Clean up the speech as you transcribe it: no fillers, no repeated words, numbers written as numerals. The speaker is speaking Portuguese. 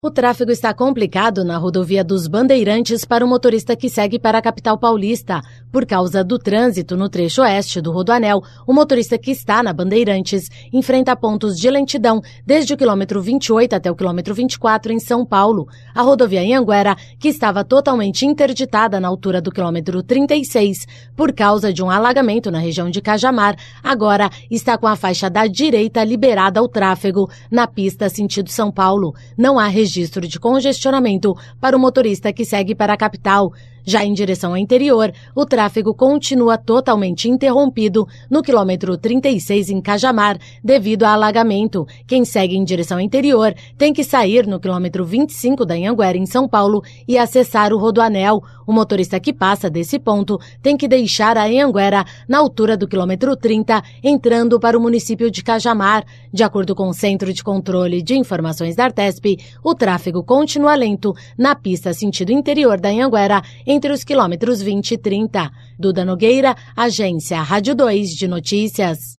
O tráfego está complicado na rodovia dos Bandeirantes para o motorista que segue para a capital paulista. Por causa do trânsito no trecho oeste do Rodoanel, o motorista que está na Bandeirantes enfrenta pontos de lentidão desde o quilômetro 28 até o quilômetro 24 em São Paulo. A rodovia Anhanguera, que estava totalmente interditada na altura do quilômetro 36 por causa de um alagamento na região de Cajamar, agora está com a faixa da direita liberada ao tráfego na pista sentido São Paulo. Não há registro de congestionamento para o motorista que segue para a capital. Já em direção ao interior, o tráfego continua totalmente interrompido no quilômetro 36 em Cajamar, devido a alagamento. Quem segue em direção ao interior tem que sair no quilômetro 25 da Anhanguera, em São Paulo, e acessar o Rodoanel. O motorista que passa desse ponto tem que deixar a Anhanguera na altura do quilômetro 30, entrando para o município de Cajamar. De acordo com o Centro de Controle de Informações da Artesp, o tráfego continua lento na pista sentido interior da Anhanguera, entre os quilômetros 20 e 30. Duda Nogueira, Agência Rádio 2 de Notícias.